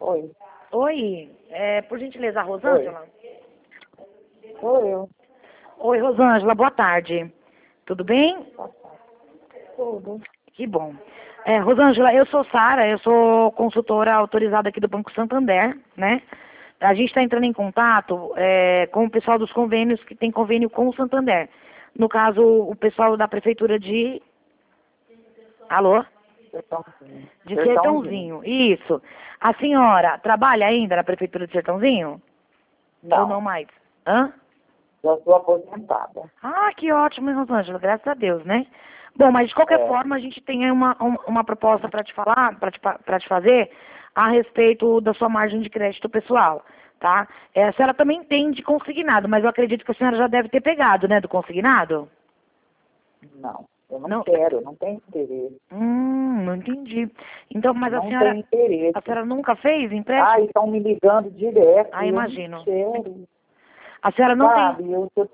Oi. Oi, por gentileza, a Rosângela? Sou eu. Oi, Rosângela, boa tarde. Tudo bem? Tudo. Que bom. Rosângela, eu sou Sara, eu sou consultora autorizada aqui do Banco Santander, né? A gente está entrando em contato com o pessoal dos convênios que tem convênio com o Santander. No caso, o pessoal da prefeitura de... Alô? Sertãozinho. De Sertãozinho, isso. A senhora trabalha ainda na prefeitura de Sertãozinho? Ou não Não, mais? Hã? já sou aposentada. Ah, que ótimo, hein, Rosângela, graças a Deus, né? Bom, mas de qualquer forma, a gente tem aí uma proposta para te falar, para te fazer, a respeito da sua margem de crédito pessoal, tá? A senhora também tem de consignado, mas eu acredito que a senhora já deve ter pegado, né, do consignado? Não, eu não Não. quero, não tenho interesse. Não entendi. Então, mas Não tenho interesse. a senhora nunca fez empréstimo? Estão me ligando direto. Ah, e imagino. Eu não quero, A senhora não tem... sabe?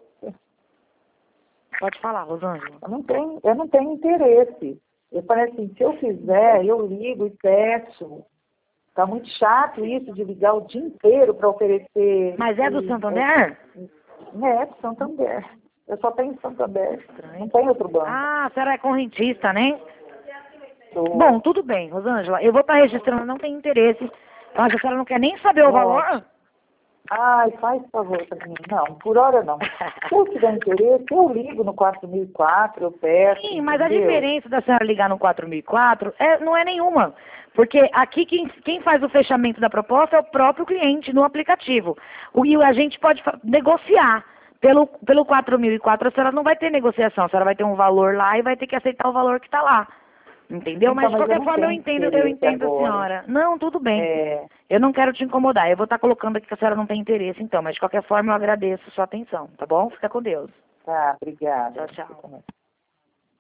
Pode falar, Rosângela. Eu não tenho interesse. Eu falei assim, se eu fizer, eu ligo e peço. Tá muito chato isso de ligar o dia inteiro para oferecer. Mas é do Santander? É, do Santander. Eu só tenho Santander. Estranho. Não tem outro banco. Ah, a senhora é correntista, né? Sou- Bom, tudo bem, Rosângela. Eu vou estar registrando, não tem interesse. Eu acho que a senhora não quer nem saber o valor? Ai, faz favor pra mim. Não, por hora não. Se eu tiver interesse, eu ligo no 4004, eu peço. Sim, mas a entendeu? diferença da senhora ligar no 4004 não é nenhuma. Porque aqui quem faz o fechamento da proposta é o próprio cliente no aplicativo. E a gente pode negociar. Pelo 4004 a senhora não vai ter negociação, a senhora vai ter um valor lá e vai ter que aceitar o valor que está lá. Entendeu? Então, Mas de mas qualquer não forma eu tenho entendo interesse a agora. senhora. Não, tudo bem. É, Eu não quero te incomodar. Eu vou estar colocando aqui que a senhora não tem interesse, então. Mas de qualquer forma eu agradeço a sua atenção, tá bom? Fica com Deus. tá, obrigada. Tchau, tchau.